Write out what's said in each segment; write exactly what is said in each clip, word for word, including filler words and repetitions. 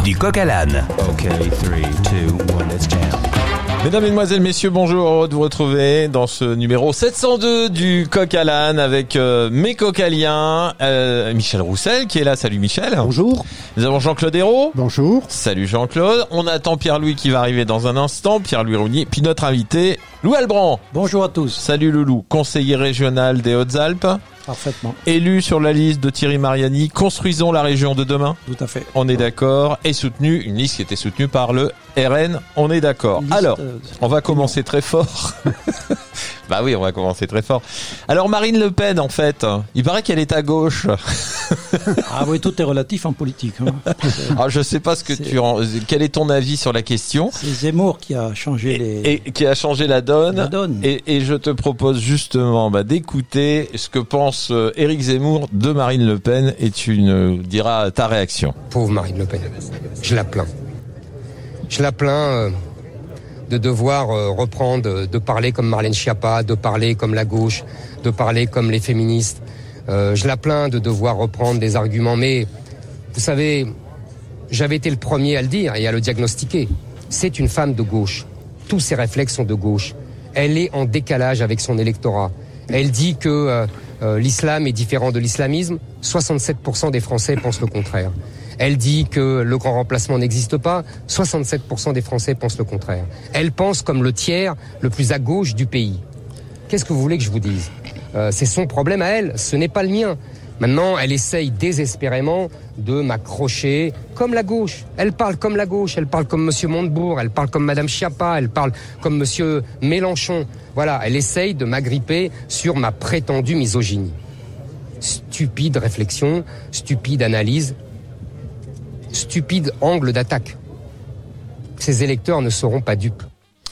du Coq à l'âne. Ok, three, two, one, let's jam. Mesdames, Mesdemoiselles, Messieurs, bonjour, heureux de vous retrouver dans ce numéro sept cent deux du Coq à l'âne avec euh, mes cocaliens, euh, Michel Roussel qui est là. Salut Michel. Bonjour. Nous avons Jean-Claude Hérault. Bonjour. Salut Jean-Claude. On attend Pierre-Louis qui va arriver dans un instant, Pierre-Louis Rougnier, puis notre invité, Lou Albrand. Bonjour à tous. Salut Loulou, conseiller régional des Hautes-Alpes. Parfaitement. Élu sur la liste de Thierry Mariani, construisons la région de demain. Tout à fait. On est d'accord. Et soutenu, une liste qui était soutenue par le R N. On est d'accord. Liste, Alors, euh, on va commencer très fort. Bah oui, on va commencer très fort. Alors Marine Le Pen, en fait, il paraît qu'elle est à gauche. Ah oui, tout est relatif en politique. Hein. Alors je sais pas ce que C'est... tu en... quel est ton avis sur la question. C'est Zemmour qui a changé les... Et, et qui a changé la donne. La donne. Et, et je te propose justement bah, d'écouter ce que pense euh, Éric Zemmour de Marine Le Pen et tu nous diras ta réaction. Pauvre Marine Le Pen, je la plains. Je la plains euh, de devoir euh, reprendre, euh, de parler comme Marlène Schiappa, de parler comme la gauche, de parler comme les féministes. Euh, je la plains de devoir reprendre des arguments, mais vous savez, j'avais été le premier à le dire et à le diagnostiquer. C'est une femme de gauche. Tous ses réflexes sont de gauche. Elle est en décalage avec son électorat. Elle dit que euh, euh, l'islam est différent de l'islamisme. soixante-sept pour cent des Français pensent le contraire. Elle dit que le grand remplacement n'existe pas. soixante-sept pour cent des Français pensent le contraire. Elle pense comme le tiers le plus à gauche du pays. Qu'est-ce que vous voulez que je vous dise ? euh, C'est son problème à elle, ce n'est pas le mien. Maintenant, elle essaye désespérément de m'accrocher comme la gauche. Elle parle comme la gauche, elle parle comme Monsieur Montebourg, elle parle comme Madame Schiappa, elle parle comme Monsieur Mélenchon. Voilà, elle essaye de m'agripper sur ma prétendue misogynie. Stupide réflexion, stupide analyse, stupide angle d'attaque. Ces électeurs ne seront pas dupes.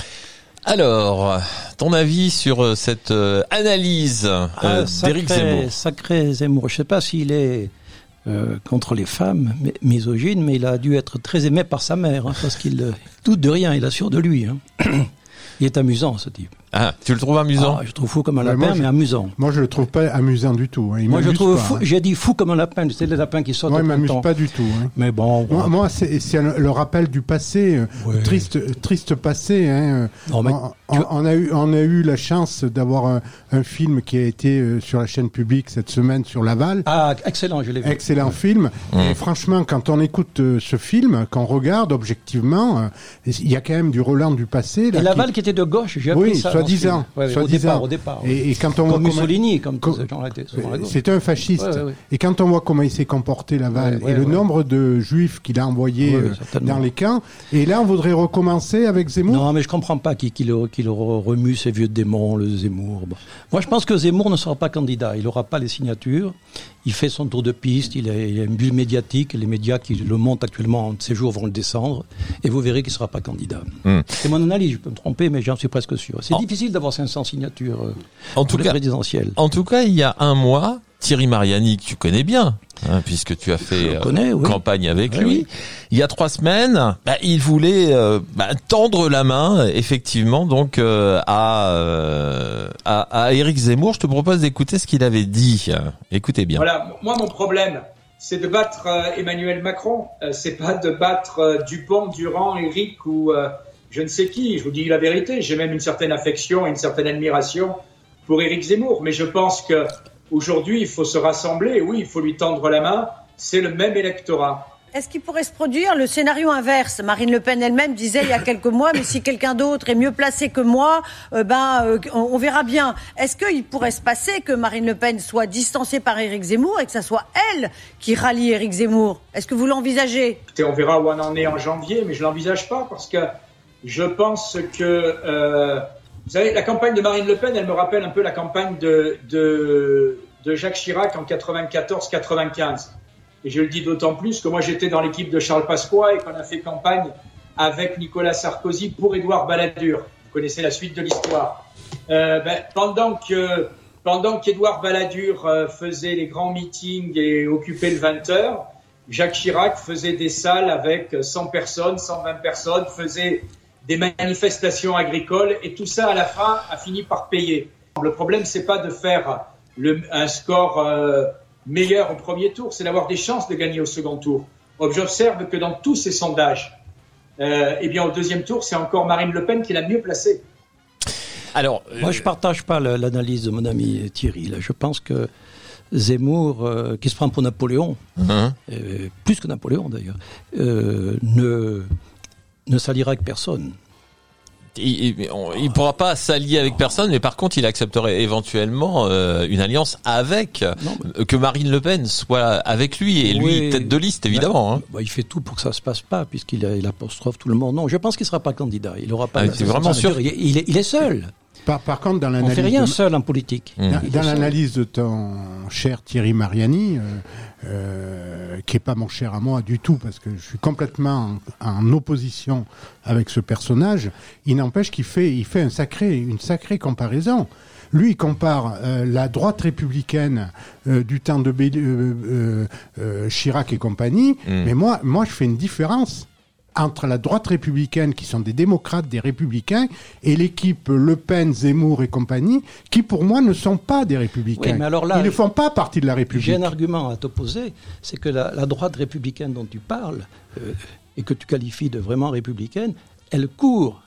Alors, ton avis sur cette euh, analyse euh, ah, d'Éric sacré, Zemmour. Sacré Zemmour. Je ne sais pas s'il est euh, contre les femmes, mais, misogyne, mais il a dû être très aimé par sa mère, hein, parce qu'il euh, doute de rien, il assure de lui. Hein. Il est amusant, ce type. Ah, tu le trouves amusant ? Ah, je trouve fou comme un Ouais, lapin, moi, je- mais amusant. Moi, je le trouve pas amusant du tout. Hein. Il Moi, je le m'amuse trouve pas, fou. hein. J'ai dit fou comme un lapin. C'est les lapins qui sautent Moi, en il même m'amuse temps. pas du tout. Hein. Mais bon, Moi, voilà. moi, c'est, c'est le, le rappel du passé, euh, Ouais. triste, triste passé. Hein. Non, mais on, on- on a eu, on a eu la chance d'avoir un, un film qui a été euh, sur la chaîne publique cette semaine sur Laval. Ah, excellent, je l'ai vu. Excellent film. Mmh. Et franchement, quand on écoute euh, ce film, quand on regarde objectivement, euh, il y a quand même du relent du passé. Là, Et Laval qui... qui était de gauche, j'ai appris Oui, ça. soi-disant. Ouais, ouais, au soi-disant. départ, au départ. ouais. Et, et quand on Comme voit comment- Mussolini, comme tous com- ces gens-là étaient souvent à la gauche. C'était un fasciste. Ouais, ouais, ouais. Et quand on voit comment il s'est comporté Laval Ouais, ouais, et le ouais. nombre de juifs qu'il a envoyés Ouais, ouais, euh, certainement. dans les camps, et là on voudrait recommencer avec Zemmour. Non, mais je comprends pas qu'il qu'il qu'il remue ces vieux démons, le Zemmour. Bon. Moi, je pense que Zemmour ne sera pas candidat. Il n'aura pas les signatures. Il fait son tour de piste. Il a, il a une bulle médiatique. Les médias qui le montent actuellement en ces jours vont le descendre. Et vous verrez qu'il ne sera pas candidat. Hmm. C'est mon analyse. Je peux me tromper, mais j'en suis presque sûr. C'est En- difficile d'avoir cinq cents signatures euh, En pour tout les cas, présidentielles. en tout cas, il y a un mois, Thierry Mariani, que tu connais bien, hein, puisque tu as fait le connais, oui. campagne avec Oui, lui. oui. Il y a trois semaines, bah, il voulait euh, bah, tendre la main, effectivement, donc euh, à, euh, à à Éric Zemmour. Je te propose d'écouter ce qu'il avait dit. Écoutez bien. Voilà, moi mon problème, c'est de battre euh, Emmanuel Macron, euh, c'est pas de battre euh, Dupont, Durand, Éric ou euh, je ne sais qui. Je vous dis la vérité, j'ai même une certaine affection et une certaine admiration pour Éric Zemmour, mais je pense que aujourd'hui il faut se rassembler. Oui, il faut lui tendre la main. C'est le même électorat. Est-ce qu'il pourrait se produire le scénario inverse ? Marine Le Pen elle-même disait il y a quelques mois, mais si quelqu'un d'autre est mieux placé que moi, euh, ben euh, on, on verra bien. Est-ce qu'il pourrait se passer que Marine Le Pen soit distancée par Éric Zemmour et que ça soit elle qui rallie Éric Zemmour ? Est-ce que vous l'envisagez ? Et on verra où on en est en janvier, mais je l'envisage pas parce que je pense que euh, vous savez, la campagne de Marine Le Pen, elle me rappelle un peu la campagne de de, de Jacques Chirac en quatre-vingt-quatorze quatre-vingt-quinze. Et je le dis d'autant plus que moi j'étais dans l'équipe de Charles Pasqua et qu'on a fait campagne avec Nicolas Sarkozy pour Édouard Balladur. Vous connaissez la suite de l'histoire. Euh, ben, pendant que pendant qu'Édouard Balladur euh, faisait les grands meetings et occupait le vingt heures, Jacques Chirac faisait des salles avec cent personnes, cent vingt personnes, faisait des manifestations agricoles et tout ça à la fin a fini par payer. Le problème c'est pas de faire le, un score euh, meilleur au premier tour, c'est d'avoir des chances de gagner au second tour. j'observe que dans tous ces sondages, euh, eh bien, au deuxième tour, c'est encore Marine Le Pen qui est la mieux placée. Alors, moi, je partage pas le, l'analyse de mon ami Thierry. Là. Je pense que Zemmour, euh, qui se prend pour Napoléon, mmh. euh, plus que Napoléon d'ailleurs, euh, ne, ne s'alliera avec personne. Il ne pourra pas s'allier avec personne, mais par contre, il accepterait éventuellement euh, une alliance avec, non, mais... que Marine Le Pen soit avec lui, et lui, oui, tête de liste, évidemment. Hein. Bah, il fait tout pour que ça se passe pas, puisqu'il a, il apostrophe tout le monde. Non, je pense qu'il ne sera pas candidat. Il aura pas. Ah, c'est vraiment sûr. Il, il, est, il est seul. Par, par contre, dans l'analyse, on fait rien de... seul en politique. Dans, dans l'analyse de ton cher Thierry Mariani, euh, euh, qui est pas mon cher à moi du tout, parce que je suis complètement en, en opposition avec ce personnage, il n'empêche qu'il fait, il fait un sacré, une sacrée comparaison. Lui, il compare euh, la droite républicaine euh, du temps de Bé- euh, euh, euh, Chirac et compagnie, mmh. mais moi, moi, je fais une différence entre la droite républicaine, qui sont des démocrates, des républicains, et l'équipe Le Pen, Zemmour et compagnie, qui pour moi ne sont pas des républicains. Oui, mais alors là, ils ne font pas partie de la République. J'ai un argument à t'opposer, c'est que la, la droite républicaine dont tu parles, euh, et que tu qualifies de vraiment républicaine, elle court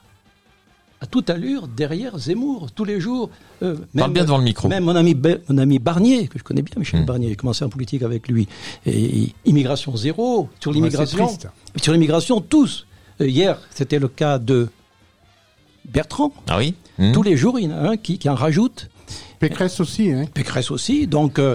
à toute allure derrière Zemmour, tous les jours. Euh, même, Parle bien devant le micro. Même mon ami, mon ami Barnier, que je connais bien, Michel mmh. Barnier, j'ai commencé en politique avec lui. Et, et immigration zéro, sur l'immigration. Ouais, sur l'immigration, tous. Euh, hier, c'était le cas de Bertrand. Ah oui. Mmh. Tous les jours, il y en a un qui, qui en rajoute. Pécresse aussi, hein. Pécresse aussi, donc euh,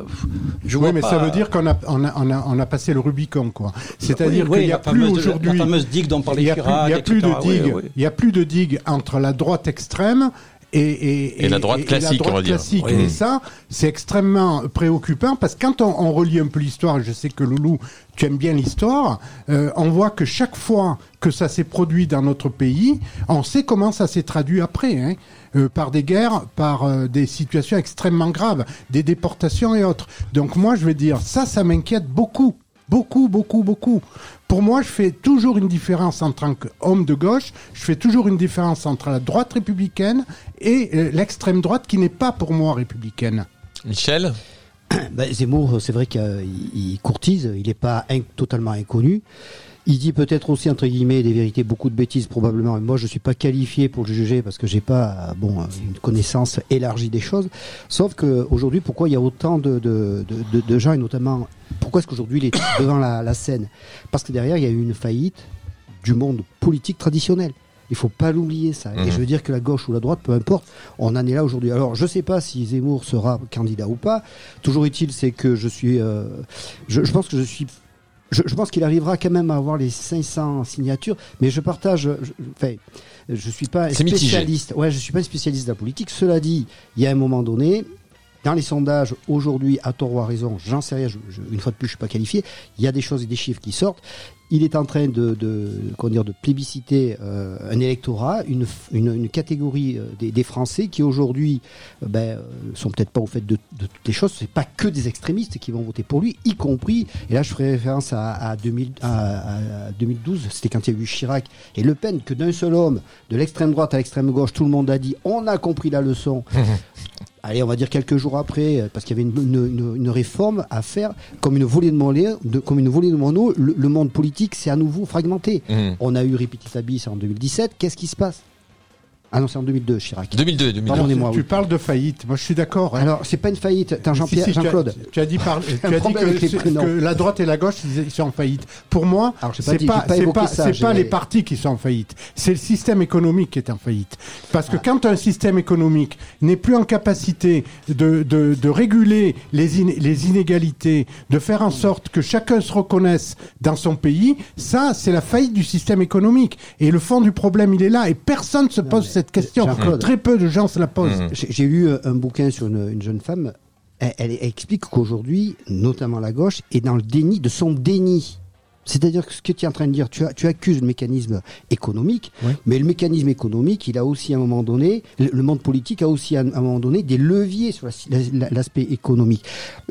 je vois oui, mais pas... ça veut dire qu'on a, on a, on a, on a passé le Rubicon, quoi. C'est-à-dire oui, qu'il n'y a plus fameuse, aujourd'hui... La fameuse digue dont parlait Chirac, il n'y a plus de digue, oui, oui. il n'y a plus de digue entre la droite extrême et, et, et la droite et, classique, et la droite on va dire. Classique. Oui. Et ça, c'est extrêmement préoccupant, parce que quand on, on relit un peu l'histoire, je sais que Loulou, tu aimes bien l'histoire, euh, on voit que chaque fois que ça s'est produit dans notre pays, on sait comment ça s'est traduit après, hein, euh, par des guerres, par euh, des situations extrêmement graves, des déportations et autres. Donc moi, je vais dire, ça, ça m'inquiète beaucoup. Beaucoup, beaucoup, beaucoup. Pour moi, je fais toujours une différence en tant qu'homme de gauche, je fais toujours une différence entre la droite républicaine et euh, l'extrême droite qui n'est pas pour moi républicaine. Michel ? Ben, Zemmour, c'est vrai qu'il courtise, il n'est pas in- totalement inconnu. Il dit peut-être aussi, entre guillemets, des vérités, beaucoup de bêtises probablement. Et moi, je ne suis pas qualifié pour le juger parce que je n'ai pas bon, une connaissance élargie des choses. Sauf qu'aujourd'hui, pourquoi il y a autant de, de, de, de gens, et notamment, pourquoi est-ce qu'aujourd'hui il est devant la, la scène ? Parce que derrière, il y a eu une faillite du monde politique traditionnel. Il faut pas l'oublier, ça. Mmh. Et je veux dire que la gauche ou la droite, peu importe, on en est là aujourd'hui. Alors, je sais pas si Zemmour sera candidat ou pas. Toujours est-il, c'est que je suis... Euh, je, je pense que je suis... Je, je pense qu'il arrivera quand même à avoir les cinq cents signatures, mais je partage... Je, enfin, je suis pas un spécialiste. Ouais, je suis pas un spécialiste de la politique. Cela dit, il y a un moment donné... Dans les sondages, aujourd'hui, à tort ou à raison, j'en sais rien, je, je, une fois de plus, je ne suis pas qualifié, il y a des choses et des chiffres qui sortent. Il est en train de, de, comment dire, de plébisciter euh, un électorat, une, une, une catégorie euh, des, des Français qui aujourd'hui euh, ben, sont peut-être pas au fait de, de toutes les choses. C'est pas que des extrémistes qui vont voter pour lui, y compris, et là je ferai référence à, à, deux mille, à, à deux mille douze, c'était quand il y a eu Chirac et Le Pen, que d'un seul homme, de l'extrême droite à l'extrême gauche, tout le monde a dit on a compris la leçon. Allez, on va dire quelques jours après, parce qu'il y avait une, une, une réforme à faire, comme une volée de mono, de, comme une volée de mono, le, le monde politique s'est à nouveau fragmenté. Mmh. On a eu Repetitabis en deux mille dix-sept. Qu'est-ce qui se passe ? Ah non, c'est en deux mille deux, Chirac. deux mille deux, deux mille deux. Pardonnez-moi, tu oui. parles de faillite. Moi, je suis d'accord. Hein. Alors, c'est pas une faillite. Attends, Jean-Pierre, si, si, Jean-Claude. Tu as, tu as dit, par, tu as dit que, que la droite et la gauche, ils sont en faillite. Pour moi, Alors, c'est pas, dit, pas, c'est pas, ça, c'est pas les partis qui sont en faillite. C'est le système économique qui est en faillite. Parce que ah. quand un système économique n'est plus en capacité de, de, de réguler les, in, les inégalités, de faire en sorte que chacun se reconnaisse dans son pays, ça, c'est la faillite du système économique. Et le fond du problème, il est là. Et personne ne se pose non, cette question. Très peu de gens se la posent. Mmh. J'ai, j'ai lu un bouquin sur une, une jeune femme. Elle, elle, elle explique qu'aujourd'hui, notamment la gauche, est dans le déni de son déni. C'est-à-dire que ce que tu es en train de dire, tu, as, tu accuses le mécanisme économique, oui. mais le mécanisme économique, il a aussi à un moment donné, le, le monde politique a aussi à un moment donné des leviers sur la, la, l'aspect économique.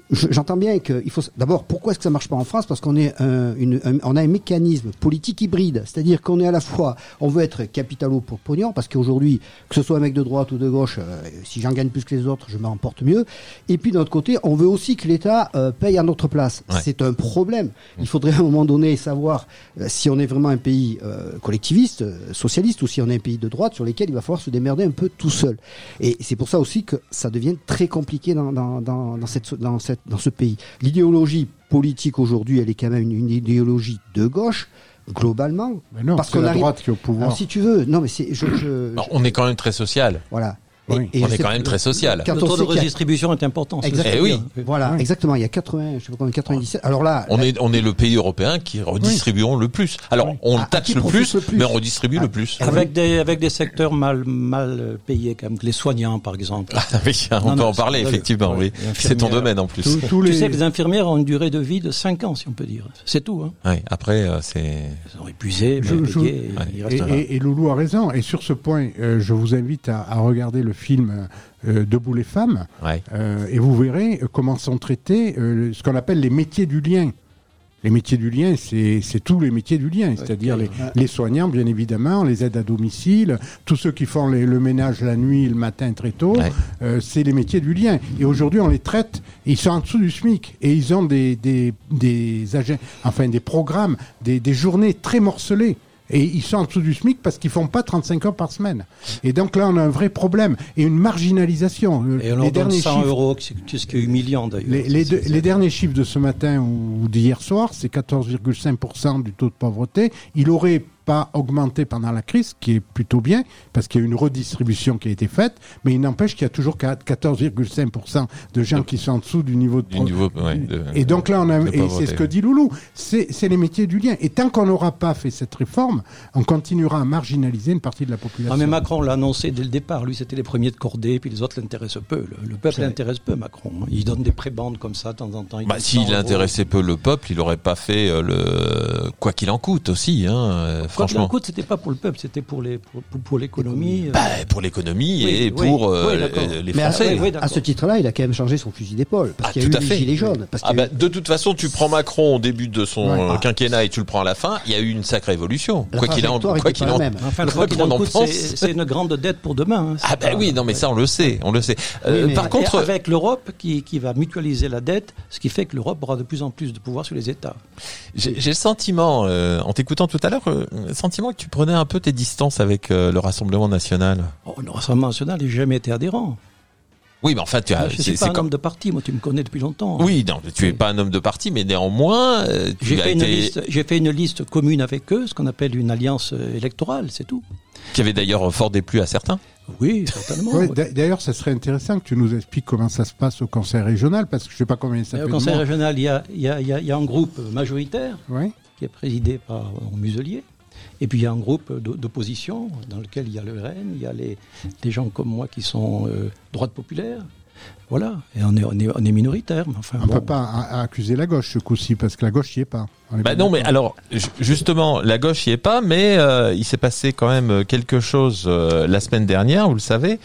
je, j'entends bien qu'il faut. D'abord, pourquoi est-ce que ça marche pas en France? Parce qu'on est un, une, un, on a un mécanisme politique hybride, c'est-à-dire qu'on est à la fois, on veut être capitalo pour pognon, parce qu'aujourd'hui, que ce soit un mec de droite ou de gauche, euh, si j'en gagne plus que les autres, je m'en porte mieux. Et puis, de l'autre côté, on veut aussi que l'État euh, paye à notre place. Ouais. C'est un problème. Il faudrait à un moment donné savoir euh, si on est vraiment un pays euh, collectiviste, euh, socialiste, ou si on est un pays de droite sur lesquels il va falloir se démerder un peu tout seul. Et c'est pour ça aussi que ça devient très compliqué dans, dans, dans, dans cette, dans cette dans ce pays. L'idéologie politique aujourd'hui, elle est quand même une, une idéologie de gauche, globalement. Mais non, parce c'est qu'on la arrive... droite qui est au pouvoir. Alors, si tu veux, non, mais c'est, je, je, Non, on est quand même très social. voilà. Oui. Et- et On je est sais quand pas- même très social. Quand Le on taux sait de qu'il y a- redistribution est important. c'est Exactement. Eh oui. Voilà, Oui. exactement. Il y a quatre-vingts, je sais pas combien, quatre-vingt-dix-sept. Alors là, On est, on est le pays européen qui redistribuons le plus. Alors, on À- à taxe qui le profite plus, le plus mais on redistribue Ah. le plus. Avec des, avec des secteurs mal, mal payés, comme les soignants, par exemple. Ah oui, on Non, peut non, en parler, c'est- effectivement, ouais, oui. les C'est ton infirmières. domaine, en plus. Tous- tous Tu les- sais que les infirmières ont une durée de vie de cinq ans, si on peut dire. C'est tout. Hein. Oui, après, euh, c'est... Ils sont épuisés, Je- mal je- payés. Ouais. Ils Et, restent là. et- et Loulou a raison. Et sur ce point, euh, je vous invite à, à regarder le film euh, Debout les femmes, Ouais. euh, et vous verrez euh, comment sont traités euh, ce qu'on appelle les métiers du lien. Les métiers du lien, c'est c'est tous les métiers du lien, c'est-à-dire les, les soignants, bien évidemment, les aides à domicile, tous ceux qui font les- le ménage la nuit et le matin très tôt, Ouais. euh, c'est les métiers du lien. Et aujourd'hui, on les traite, et ils sont en dessous du SMIC, et ils ont des, des, des, agents, enfin, des programmes, des, des journées très morcelées. Et ils sont en dessous du SMIC parce qu'ils font pas trente-cinq heures par semaine. Et donc là, on a un vrai problème et une marginalisation. Euh, Et on leur donne cent euros, c'est ce qui est humiliant d'ailleurs. les, les, deux- C'est- les derniers chiffres de ce matin ou d'hier soir, c'est quatorze virgule cinq pour cent du taux de pauvreté. Il aurait pas augmenté pendant la crise, ce qui est plutôt bien, parce qu'il y a une redistribution qui a été faite, mais il n'empêche qu'il y a toujours quatorze virgule cinq pour cent de gens qui sont en dessous du niveau de Du niveau, ouais, de- et donc là, on a, de et pauvreté. c'est ce que dit Loulou, c'est c'est les métiers du lien. Et tant qu'on n'aura pas fait cette réforme, on continuera à marginaliser une partie de la population. Ah, mais Macron l'a annoncé dès le départ. Lui, c'était les premiers de cordée, puis les autres l'intéressent peu. Le, le peuple l'intéresse peu, Macron. Il donne des prébendes comme ça, de temps en temps. Il Bah, donne s'il cent euros. intéressait peu le peuple, il aurait pas fait euh, le quoi qu'il en coûte aussi, hein. euh, Quoi qu'il franchement. en coûte, c'était pas pour le peuple, c'était pour les pour, pour- pour l'économie. Bah, pour l'économie Oui, et oui, pour euh, oui, d'accord. les mais à, Français. oui, oui, à d'accord. ce titre-là, il a quand même changé son fusil d'épaule. Parce Ah, qu'il y a tout eu à les fait. gilets jaunes. Parce Ah qu'il y a bah, eu- de toute façon, tu prends Macron au début de son Ouais. euh, quinquennat et tu le prends à la fin, il y a eu une sacrée évolution. La Quoi qu'il en, trajectoire quoi était qu'il pas en, la même. Enfin, le quoi quoi qu'il qu'on en en coûte, pense. c'est c'est une grande dette pour demain. hein. C'est Ah ben pas- oui, non mais ça on le sait, on le sait. Euh, Oui, mais- par Et contre, avec l'Europe qui, qui va mutualiser la dette, ce qui fait que l'Europe aura de plus en plus de pouvoir sur les États. j'ai j'ai le sentiment, euh, en t'écoutant tout à l'heure, euh, le sentiment que tu prenais un peu tes distances avec euh, le Rassemblement national. Oh, le Rassemblement national n'a jamais été adhérent. Oui, mais enfin, tu as. je ne c'est- suis pas c'est un comme- homme de parti, moi tu me connais depuis longtemps. Oui, non, tu es pas un homme de parti, mais néanmoins, euh, tu J'ai as fait, une été, liste, j'ai fait une liste commune avec eux, ce qu'on appelle une alliance euh, électorale, c'est tout. qui avait d'ailleurs fort déplu à certains. Oui, certainement. Ouais, oui. d'a- D'ailleurs, ça serait intéressant que tu nous expliques comment ça se passe au conseil régional, parce que je sais pas combien ça Et fait au de Conseil monde. régional, il y a, il y, a, il y, a, il y a un groupe majoritaire Ouais. qui est présidé par euh, Muselier. Et puis il y a un groupe d'o- d'opposition dans lequel il y a le R N, il y a les, des gens comme moi qui sont euh, droite populaire. Voilà, et on est, on est, on est minoritaire. Mais enfin, On ne bon. peut pas a- a- accuser la gauche ce coup-ci, parce que la gauche n'y est pas. On est Bah bien non, mais d'accord. alors ju- justement, la gauche y est pas, mais euh, il s'est passé quand même quelque chose euh, la semaine dernière, vous le savez.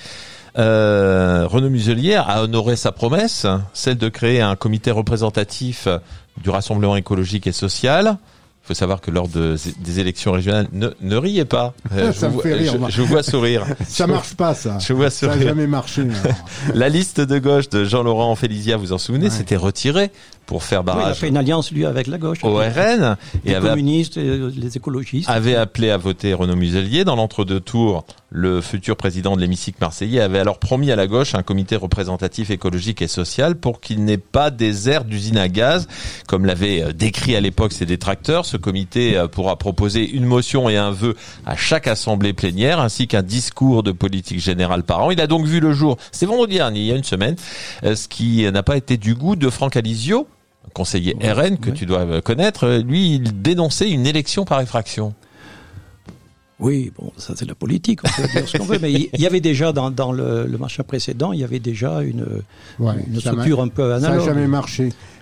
Euh, Renaud Muselier a honoré sa promesse, celle de créer un comité représentatif du Rassemblement écologique et social. Il faut savoir que lors de, des élections régionales, ne, ne riez pas. Euh, Ça je, me vous, fait rire, je- moi. je vous vois sourire. Ça marche pas, ça. Je vois Ça n'a sourire. jamais marché. alors. La liste de gauche de Jean-Laurent Félicia, vous en souvenez, Ouais. s'était retirée pour faire Oui, il a barrage fait une alliance, lui, avec la gauche. au R N et les avait communistes, et euh, les écologistes. avait appelé à voter Renaud Muselier. Dans l'entre-deux tours, le futur président de l'hémicycle marseillais avait alors promis à la gauche un comité représentatif écologique et social pour qu'il n'ait pas des aires d'usine à gaz, comme l'avaient euh, décrit à l'époque ses détracteurs. Ce comité euh, pourra proposer une motion et un vœu à chaque assemblée plénière, ainsi qu'un discours de politique générale par an. Il a donc vu le jour, c'est vendredi dernier, il y a une semaine, euh, ce qui n'a pas été du goût de Franck Alizio, conseiller R N que ouais. tu dois connaître. Lui, il dénonçait une élection par effraction. Oui, bon, ça c'est la politique, on peut dire ce qu'on veut, mais il y avait déjà dans, dans le, le marché précédent, il y avait déjà une, Ouais, une ça structure un peu Ça n'a analogue. jamais marché.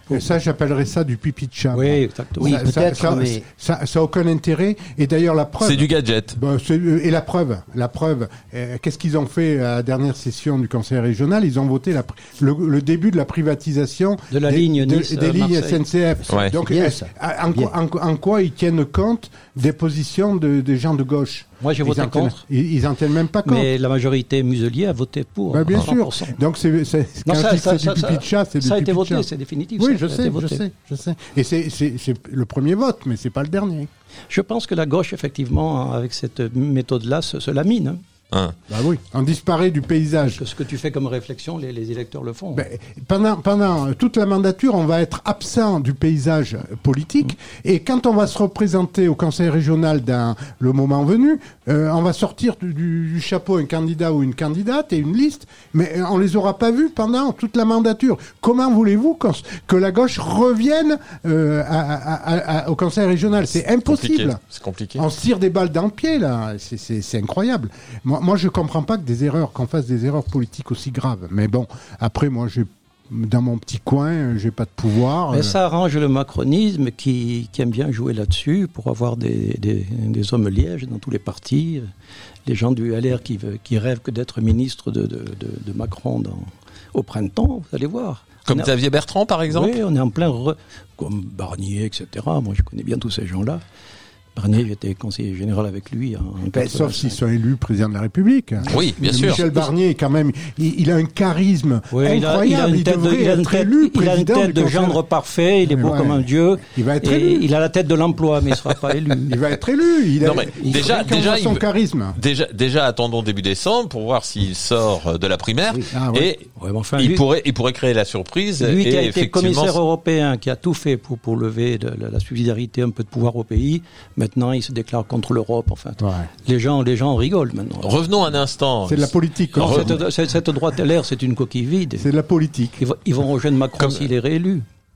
Et ça, j'appellerais ça du pipi de chat. Oui, moi. exactement. Oui, Ça- ça- peut-être, ça, mais- ça, ça a aucun intérêt. Et d'ailleurs, la preuve. C'est du gadget. Bah, c'est- et la preuve, la preuve, euh, qu'est-ce qu'ils ont fait à la dernière session du Conseil régional? Ils ont voté la, pri- le, le début de la privatisation De la des, ligne de- Nice, des euh, lignes Marseille. S N C F. Ouais. Donc, C'est bien, euh, ça. en, Bien. quoi- en- en quoi ils tiennent compte des positions de, des gens de gauche? Moi, j'ai Ils voté en tiennent- contre. Ils, ils en tiennent même pas compte. Mais la majorité muselier a voté pour. Bah, bien cent sûr. pour cent. Donc, c'est, c'est, Non, quand ça, je dis que ça, c'est ça, du pipi de chat, c'est du ça a pipi été de voté, chat. c'est définitif. Oui, ça, je ça a sais, été je voté. sais, je sais. Et c'est, c'est, c'est le premier vote, mais c'est pas le dernier. Je pense que la gauche, effectivement, avec cette méthode-là, se, se lamine. Hein. Hein. Bah oui. On disparaît du paysage. Que ce que tu fais comme réflexion, les, les électeurs le font. Ben, pendant, pendant toute la mandature, on va être absent du paysage politique. Et quand on va se représenter au conseil régional dans le moment venu, euh, on va sortir du, du- du chapeau un candidat ou une candidate et une liste, mais on les aura pas vus pendant toute la mandature. Comment voulez-vous qu'on s- que la gauche revienne euh, à- à- à- à- au conseil régional? C'est impossible. Compliqué. C'est compliqué. On se tire des balles dans le pied, là. C'est- C'est c'est incroyable. Moi, moi, je comprends pas que des erreurs, qu'on fasse des erreurs politiques aussi graves. Mais bon, après, moi, j'ai, dans mon petit coin, j'ai pas de pouvoir. Mais euh, ça arrange le macronisme qui, qui aime bien jouer là-dessus pour avoir des, des, des hommes lièges dans tous les partis. Les gens du L R qui, veut- qui rêvent que d'être ministre de, de, de, de Macron dans, au printemps, vous allez voir. Comme On est- Xavier Bertrand, par exemple. Oui, on est en plein... re- Comme Barnier, et cetera. Moi, je connais bien tous ces gens-là. Barnier, j'étais conseiller général avec lui en ben, sauf quatre-vingt-cinq. s'ils sont élus président de la République. Oui, bien sûr. Michel Barnier, quand même, il, il a un charisme Oui, il a, incroyable. il a une tête, de, devrait il a une être tête- élu il a une président tête du de conseil. gendre parfait, il est beau Ouais. comme un dieu. Il va être et élu. il a la tête de l'emploi, mais il ne sera pas élu. Il va être élu. Il Non, a, mais il déjà- faudrait qu'on déjà, voit il son veut- charisme. Déjà, déjà, attendons début décembre pour voir s'il sort de la primaire. Ah, ouais. Et Ouais, mais enfin, il lui, pourrait, il pourrait créer la surprise. lui qui et a été effectivement, commissaire européen, qui a tout fait pour, pour lever de, la, la subsidiarité, un peu de pouvoir au pays, maintenant il se déclare contre l'Europe. Enfin, Ouais. les gens, les gens rigolent maintenant. revenons un instant. C'est de la politique. Non, quoi. cette, cette, cette droite L R, c'est une coquille vide. C'est de la politique. Ils, vont- ils vont rejoindre Macron Comme- s'il est réélu.